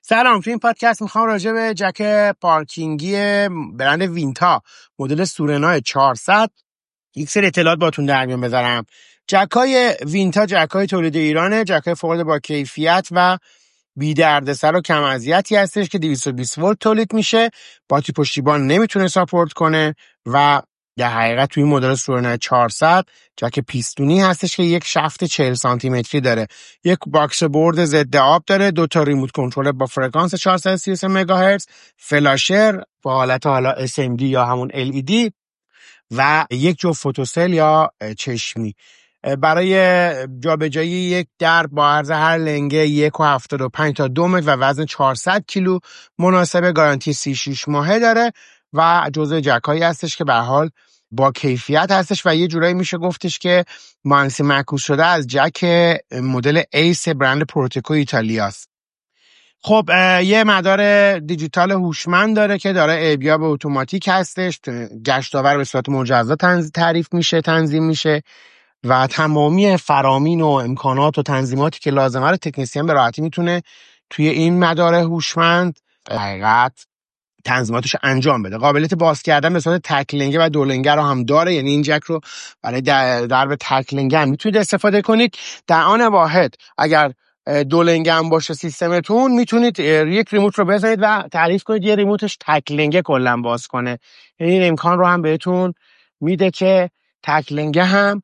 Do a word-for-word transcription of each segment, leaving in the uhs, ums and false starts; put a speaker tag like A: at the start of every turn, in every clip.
A: سلام، تو این پادکست میخوام راجع به جک پارکینگی برند وینتا مدل سورنا چهارصد یک سری اطلاعات باتون در میون بذارم. جکای وینتا جکای تولید ایرانه، جکای فوق العاده با کیفیت و بی دردسر و کم اذیتی هستش که دویست و بیست ولت تولید میشه، باتری پشتیبان نمیتونه ساپورت کنه و در حقیقت توی مدل سورنا چهارصد جک پیستونی هستش که یک شافت چهل سانتی متری داره، یک باکس بورد ضد آب داره، دو تا ریموت کنترل با فرکانس چهارصد و سی و سه مگاهرتز، فلاشر با حالت حالا اس ام دی یا همون ال ای دی و یک جو فوتوسل یا چشمی. برای جابجایی یک در با عرض هر لنگه یک و هفتاد و پنج تا دو متر و وزن چهارصد کیلو مناسب، گارانتی سی و شش ماهه داره و جزء جکایی هستش که به حال با کیفیت هستش و یه جورایی میشه گفتش که مانسی معکوس شده از جک مدل ایس برند پروتکو ایتالیاست. خب یه مدار دیجیتال هوشمند داره که داره اربیاب اتوماتیک هستش، گشتاور به صورت مجزا تعریف میشه، تنظیم میشه و تمامی فرامین و امکانات و تنظیماتی که لازمه رو تکنسین به راحتی میتونه توی این مدار هوشمند حقیقت تنظیماتش انجام بده. قابلیت باز کردن به صورت تک لنگه و دو لنگه رو هم داره، یعنی این جک رو برای درب تک لنگه هم میتونید استفاده کنید. در آن واحد اگر دو لنگه هم باشه سیستمتون، میتونید یک ریموت رو بزنید و تعریف کنید یه ریموتش تک لنگه کلا باز کنه، یعنی این امکان رو هم بهتون میده که تک لنگه هم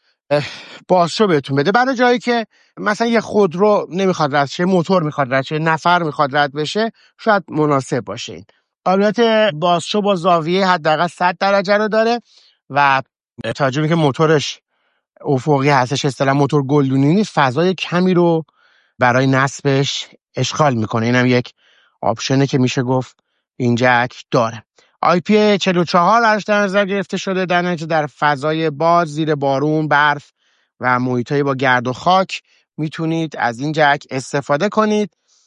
A: بازشو بهتون بده. برای جایی که مثلا یه خودرو نمیخواد رد شه، موتور میخواد رد شه، نفر میخواد رد بشه، شاید مناسب باشه. این قابلیت بازشو با زاویه حداقل صد درجه رو داره و توجه که موتورش افقی هستش، اصطلاحاً موتور گلدونی نیست، فضای کمی رو برای نصبش اشغال میکنه. اینم یک آپشنه که میشه گفت این جک داره. آی پی چهل و چهار درش در نظر گرفته شده، در نتیجه در فضای باز، زیر بارون، برف و محیطایی با گرد و خاک میتونید از این جک استفاده کنید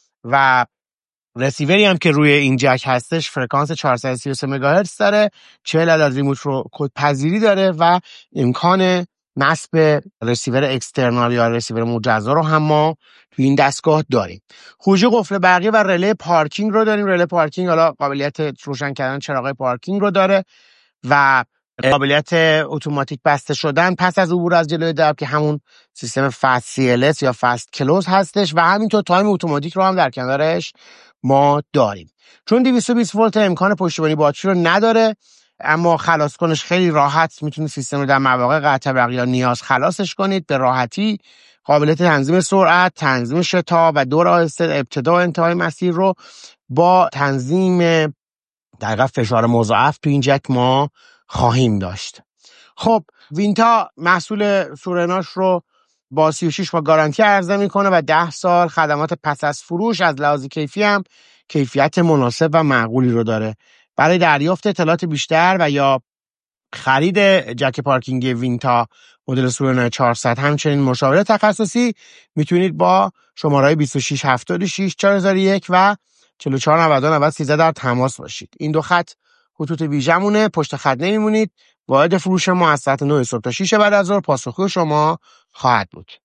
A: و رسیوری هم که روی این جک هستش فرکانس چهارصد و سی و سه مگاهرتز داره، چهل عدد ریموت رو کد پذیری داره و امکان نصب رسیور اکسترنال یا رسیور مجزا رو هم ما توی این دستگاه داریم. خروجی قفل برقی و رله پارکینگ رو داریم. رله پارکینگ حالا قابلیت روشن کردن چراغ پارکینگ رو داره و قابلیت اتوماتیک بسته شدن پس از عبور از جلوی درب که همون سیستم فست سی ال اس یا فست کلوز هستش و همینطور تایم اتوماتیک رو هم در کنارش ما داریم. چون دویست و بیست ولت امکان پشتیبانی باتری رو نداره، اما خلاص کنش خیلی راحت میتونید سیستم رو در مواقع قطع برق یا نیاز خلاصش کنید به راحتی. قابلیت تنظیم سرعت، تنظیم شتاب و دور آهسته ابتدا و انتهای مسیر رو با تنظیم دقیقا فشار مضاعف تو این جک ما خواهیم داشت. خب وینتا محصول سورناش رو با سی و شش با گارانتی عرضه میکنه و ده سال خدمات پس از فروش از لحاظ کیفی هم کیفیت مناسب و معقولی رو داره. برای دریافت اطلاعات بیشتر و یا خرید جک پارکینگی وینتا مدل سورنا چهارصد همچنین مشاوره تخصصی میتونید با شماره‌های بیست و شش هفتاد و شش چهار صفر یک و چهل و چهار نود و نود سیزده در تماس باشید. این دو خط خطوط ویژمونه، پشت خط نمیمونید. واحد فروش ما از ساعت نه صبح تا شش بعد از ظهر پاسخگوی شما خواهد بود.